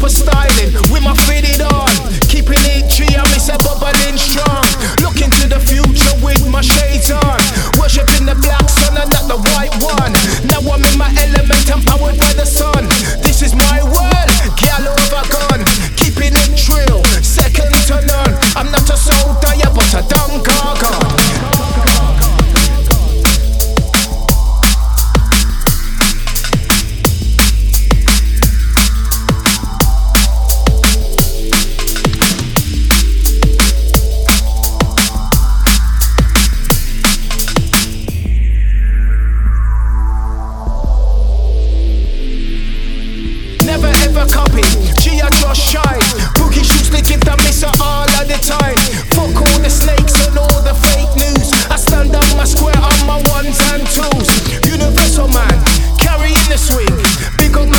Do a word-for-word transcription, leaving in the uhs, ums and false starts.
super styling with my fitted on. Keeping it G, I miss a bubbling strong. Looking to the future with my shades on. Worshipping the black sun and not the white one. Now I'm in my element, I'm powered by the sun. This is my world, gal over gun. Keeping it trill, second to none. I'm not a soul dyer, but a dumb gargon. Never ever copy, G I just shine. Boogie shoots the gift I miss her all of the time. Fuck all the snakes and all the fake news. I stand up my square on my ones and twos. Universal man, carrying the swing. Big up my